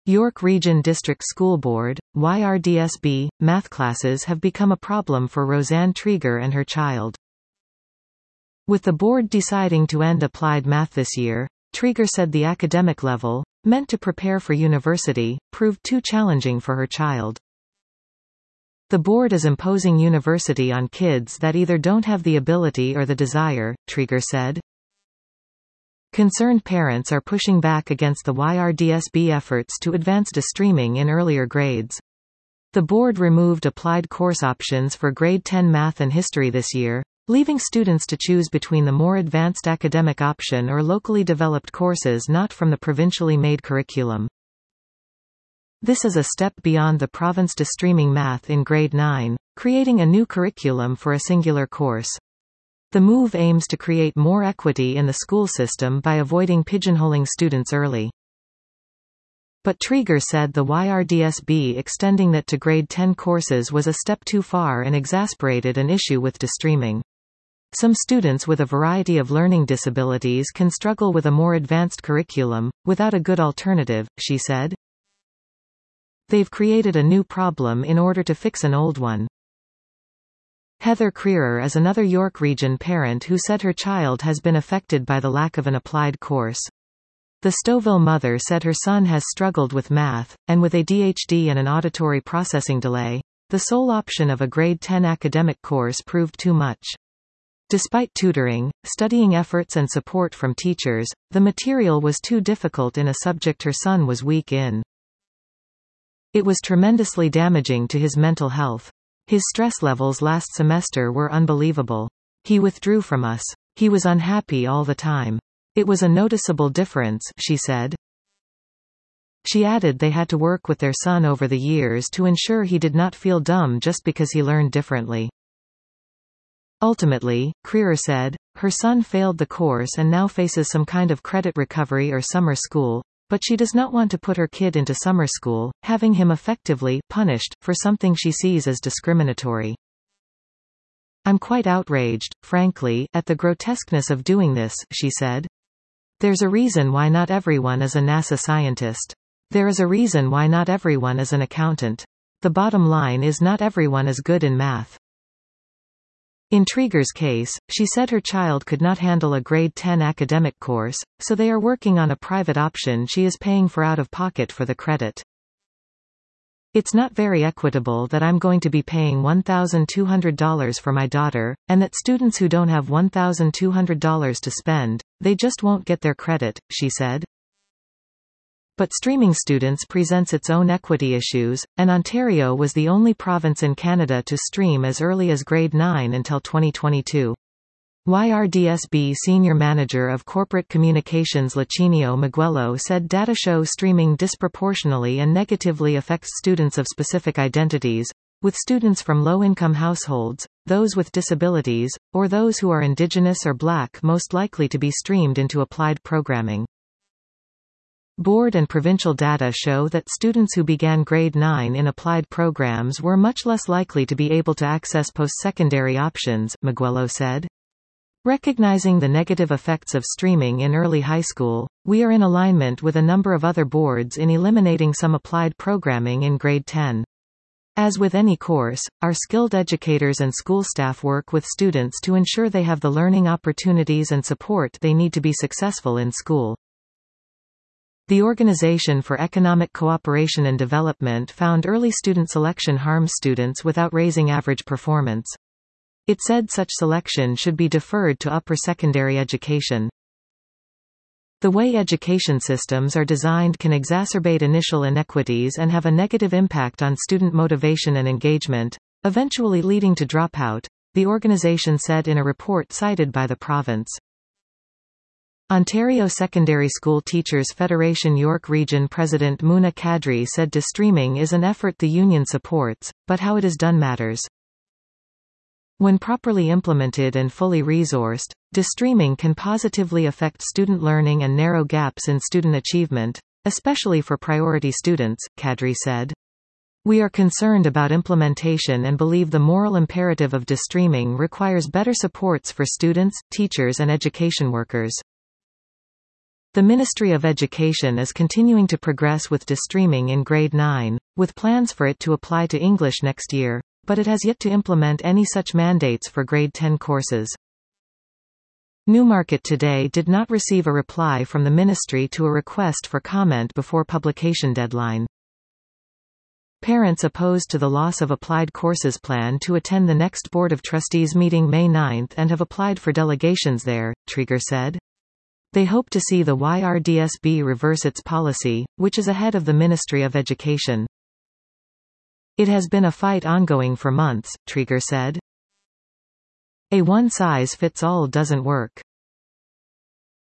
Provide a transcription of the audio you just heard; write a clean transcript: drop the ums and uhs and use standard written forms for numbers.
York Region District School Board, YRDSB, math classes have become a problem for Roseanne Trieger and her child. With the board deciding to end applied math this year, Trieger said the academic level, meant to prepare for university, proved too challenging for her child. The board is imposing university on kids that either don't have the ability or the desire, Trieger said. Concerned parents are pushing back against the YRDSB efforts to advance streaming in earlier grades. The board removed applied course options for grade 10 math and history this year, leaving students to choose between the more advanced academic option or locally developed courses not from the provincially made curriculum. This is a step beyond the province streaming math in grade 9, creating a new curriculum for a singular course. The move aims to create more equity in the school system by avoiding pigeonholing students early. But Trieger said the YRDSB extending that to grade 10 courses was a step too far and exasperated an issue with streaming. Some students with a variety of learning disabilities can struggle with a more advanced curriculum, without a good alternative, she said. They've created a new problem in order to fix an old one. Heather Creerer is another York Region parent who said her child has been affected by the lack of an applied course. The Stouffville mother said her son has struggled with math, and with ADHD and an auditory processing delay, the sole option of a grade 10 academic course proved too much. Despite tutoring, studying efforts and support from teachers, the material was too difficult in a subject her son was weak in. It was tremendously damaging to his mental health. His stress levels last semester were unbelievable. He withdrew from us. He was unhappy all the time. It was a noticeable difference, she said. She added they had to work with their son over the years to ensure he did not feel dumb just because he learned differently. Ultimately, Creerer said, her son failed the course and now faces some kind of credit recovery or summer school, but she does not want to put her kid into summer school, having him effectively punished for something she sees as discriminatory. I'm quite outraged, frankly, at the grotesqueness of doing this, she said. There's a reason why not everyone is a NASA scientist. There is a reason why not everyone is an accountant. The bottom line is not everyone is good in math. In Trieger's case, she said her child could not handle a grade 10 academic course, so they are working on a private option she is paying for out of pocket for the credit. It's not very equitable that I'm going to be paying $1,200 for my daughter, and that students who don't have $1,200 to spend, they just won't get their credit, she said. But streaming students presents its own equity issues, and Ontario was the only province in Canada to stream as early as grade 9 until 2022. YRDSB Senior Manager of Corporate Communications Lachinio Miguelo said data show streaming disproportionately and negatively affects students of specific identities, with students from low-income households, those with disabilities, or those who are Indigenous or Black most likely to be streamed into applied programming. Board and provincial data show that students who began grade 9 in applied programs were much less likely to be able to access post-secondary options, Miguelo said. Recognizing the negative effects of streaming in early high school, we are in alignment with a number of other boards in eliminating some applied programming in grade 10. As with any course, our skilled educators and school staff work with students to ensure they have the learning opportunities and support they need to be successful in school. The Organization for Economic Cooperation and Development found early student selection harms students without raising average performance. It said such selection should be deferred to upper secondary education. The way education systems are designed can exacerbate initial inequities and have a negative impact on student motivation and engagement, eventually leading to dropout, the organization said in a report cited by the province. Ontario Secondary School Teachers Federation York Region President Muna Kadri said de-streaming is an effort the union supports, but how it is done matters. When properly implemented and fully resourced, de-streaming can positively affect student learning and narrow gaps in student achievement, especially for priority students, Kadri said. We are concerned about implementation and believe the moral imperative of de-streaming requires better supports for students, teachers and education workers. The Ministry of Education is continuing to progress with DeStreaming in Grade 9, with plans for it to apply to English next year, but it has yet to implement any such mandates for Grade 10 courses. Newmarket Today did not receive a reply from the ministry to a request for comment before publication deadline. Parents opposed to the loss of applied courses plan to attend the next Board of Trustees meeting May 9 and have applied for delegations there, Trieger said. They hope to see the YRDSB reverse its policy, which is ahead of the Ministry of Education. It has been a fight ongoing for months, Trieger said. A one-size-fits-all doesn't work.